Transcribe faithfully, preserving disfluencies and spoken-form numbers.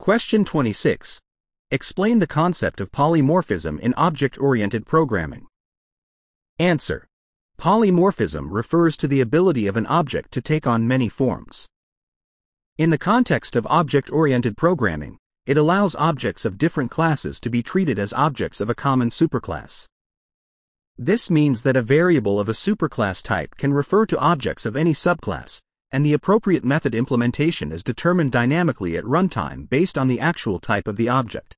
Question twenty-six. Explain the concept of polymorphism in object-oriented programming. Answer. Polymorphism refers to the ability of an object to take on many forms. In the context of object-oriented programming, it allows objects of different classes to be treated as objects of a common superclass. This means that a variable of a superclass type can refer to objects of any subclass, and the appropriate method implementation is determined dynamically at runtime based on the actual type of the object.